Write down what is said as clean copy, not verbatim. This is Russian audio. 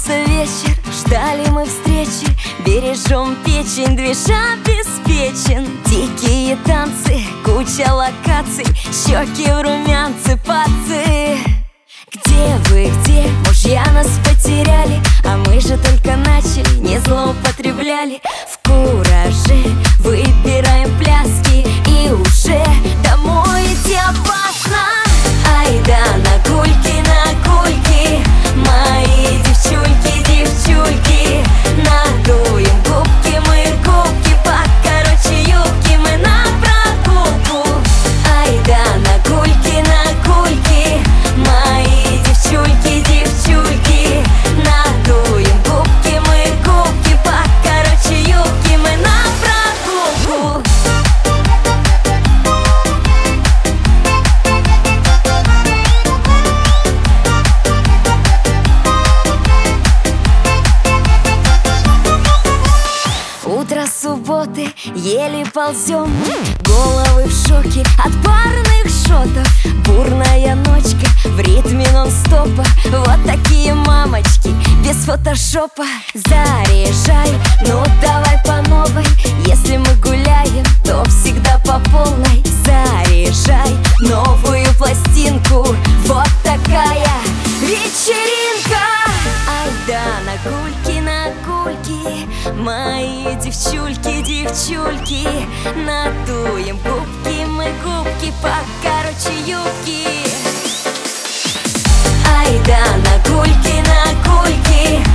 Близился вечер, ждали мы встречи, бережем печень, движ обеспечен. Дикие танцы, куча локаций, щеки в румянцы, пацы. Где вы, где? Мужья нас потеряли, а мы же только начали, не злоупотребляли. В кураже выбираем пляски, и уже домой идти опасно. Айда на кульки, мои девчульки, девчульки. Надуем губки, мы губки, покороче юбки, мы на прогулку. Айда на кульки, мои девчульки, девчульки. Надуем губки, мы губки, покороче юбки, мы на прогулку. Утро субботы, еле ползем, головы в шоке от парных шотов. Бурная ночка в ритме нон-стопа, вот такие мамочки без фотошопа. Заряжай, ну давай по новой, если мы гуляем, то всегда по полной. Заряжай новую пластинку, вот такая вечеринка. Айда на кульки, мои девчульки, девчульки. Надуем губки, мы губки, покороче юбки. Айда на кульки,